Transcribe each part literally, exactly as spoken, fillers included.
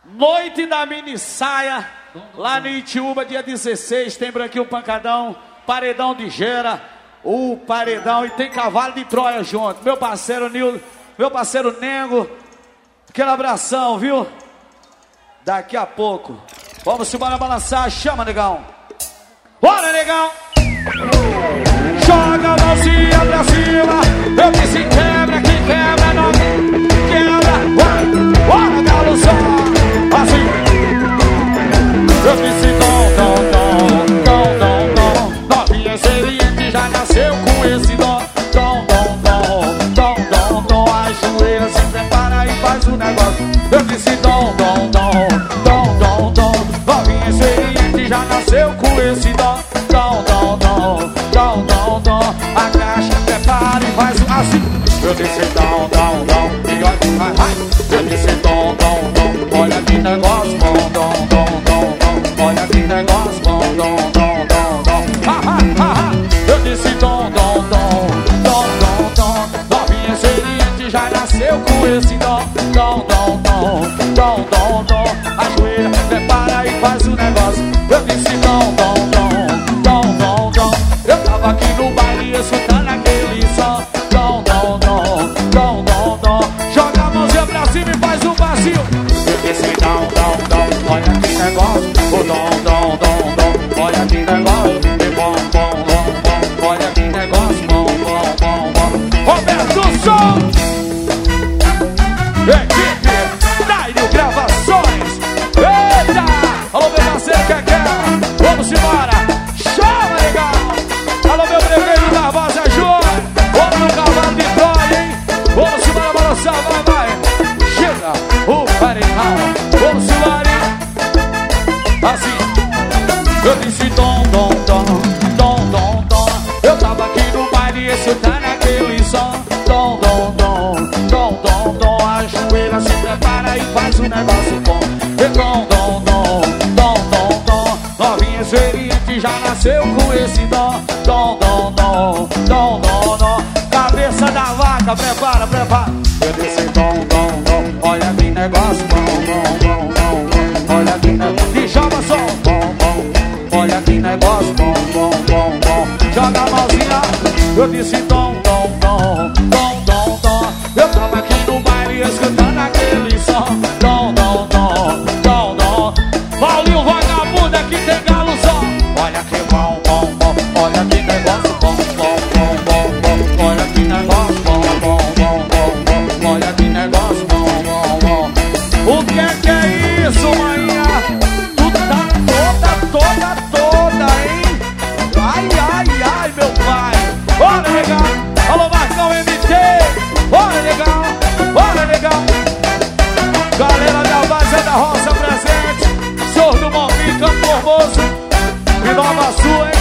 Noite da mini saia, lá no Itiúba, dia dezesseis, tem Branquinho Pancadão, Paredão de Gera, o Paredão, e tem Cavalo de Troia junto. Meu parceiro Nil, meu parceiro Nengo, aquele abração, viu? Daqui a pouco, vamos embora balançar, chama, negão. Bora, negão! Joga a mãozinha pra cima, eu disse quebra, quem quebra não quebra. Bora, bora, galo só. Assim, eu disse dom, dom, dom, dom, dom, dom. Novinha experiente já nasceu com esse dom. Dom, dom, dom, dom, dom, dom. A joelha se prepara e faz o negócio. Eu disse dom, dom, dom, dom, dom, dom. Novinha experiente já nasceu com esse dom. Dom, dom, dom, dom, dom, dom. A caixa prepara e faz o assim. Eu disse dom, dom, dom. E olha, vai, vai. Eu disse dom, dom, dom. Olha que negócio bom, dom, dom, dom, dom. Olha que negócio bom, dom, dom, dom, dom. Ha, ha, ha, ha. Eu disse dom, dom, dom, dom, dom, dom. Novinha experiente já nasceu com esse dom. Dom, dom, dom, dom, dom, dom. Ajoelha, prepara e faz o negócio. Eu disse dom, dom, dom, dom, dom, dom. Eu tava aqui no baile escutando aquele som. Dom, dom, dom, dom, dom, dom. Joga a mãozinha pra cima e faz um vazio. Eu disse dom, dom, dom. Olha que negócio. O dom, dom, dom, dom. Olha que negócio. E bom, bom, bom, bom. Olha que negócio. Bom, bom, bom, bom. Roberto Som. Equipe Daírio Gravações. Eita! Alô, meu parceiro Keké. Vamos embora. Chama, legal. Alô, meu prefeito da Rosa Júnior. Vamos no Cavalo de Troia, hein? Vamos embora, balançar, vai, vai. Chega o paredão. Vamos embora, hein? Assim. Eu disse dom, dom, dom, dom, dom, dom. Eu tava aqui no baile escutando aquele som. Dom, dom, dom, dom, dom, dom. A joelha se prepara e faz o negócio bom. E dom, dom, dom, dom, dom, dom. Novinha experiente já nasceu com esse dom. Dom, dom, dom, dom, dom, dom. Cabeça da vaca, prepara, prepara. Eu disse dom, dom, dom. Olha que negócio bom, bom, bom, bom. Olha que negócio. E joga som, bom, bom. Olha que negócio bom, bom, bom, bom. Joga a mãozinha. Eu disse dom, dom, dom, dom, dom, dom. Eu tava aqui no baile escutando aquele som. Dom, dom, dom, dom, dom. Paulinho vagabundo, aqui tem galo som. Olha que bom, bom, bom. Olha que negócio bom, bom, bom, bom, bom. Olha que negócio bom, bom, bom, bom, bom. Olha que negócio bom, bom, bom. O que é que é isso, manhã? Tu tá toda, toda, toda, hein? Ai, ai, ai, meu pai. Bora, legal. Alô, Marcão M T. Bora, legal. Bora, legal. Galera da Vaza da Roça presente. Sordo Malvin, Campo Formoso. E Nova Sul, hein?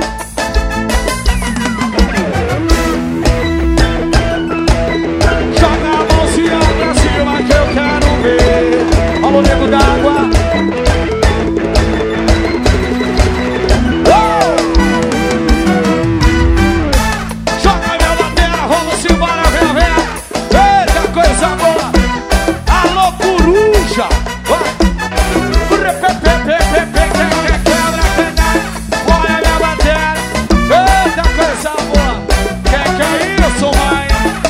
Joga a mãozinha pra cima que eu quero ver. Alô, nego d'água. Joga minha bateria, vamos embora, vem, vem. Eita, coisa boa. Alô, coruja. Vai. Olha minha bateria. Eita, coisa boa. Que que é isso, mãe?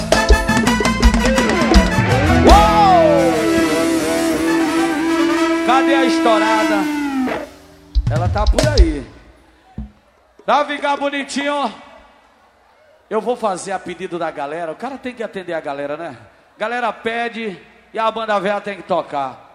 Uou! Cadê a estourada? Ela tá por aí. Pra ficar bonitinho, eu vou fazer a pedido da galera. O cara tem que atender a galera, né? Galera pede e a banda velha tem que tocar.